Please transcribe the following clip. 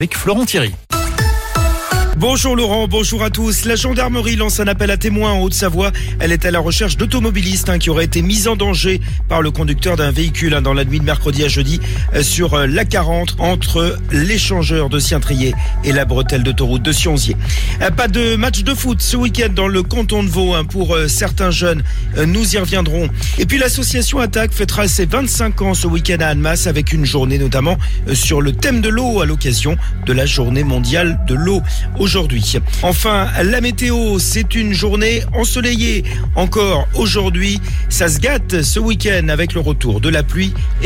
avec Florent Thierry. Bonjour Laurent, bonjour à tous. La gendarmerie lance un appel à témoins en Haute-Savoie. Elle est à la recherche d'automobilistes qui auraient été mis en danger par le conducteur d'un véhicule dans la nuit de mercredi à jeudi sur l'A40 entre l'échangeur de Sien-Trier et la bretelle d'autoroute de Sionzier. Pas de match de foot ce week-end dans le canton de Vaud pour certains jeunes. Nous y reviendrons. Et puis l'association Attaque fêtera ses 25 ans ce week-end à Annemasse avec une journée notamment sur le thème de l'eau à l'occasion de la journée mondiale de l'eau aujourd'hui. Enfin, la météo, c'est une journée ensoleillée. Encore aujourd'hui, ça se gâte ce week-end avec le retour de la pluie.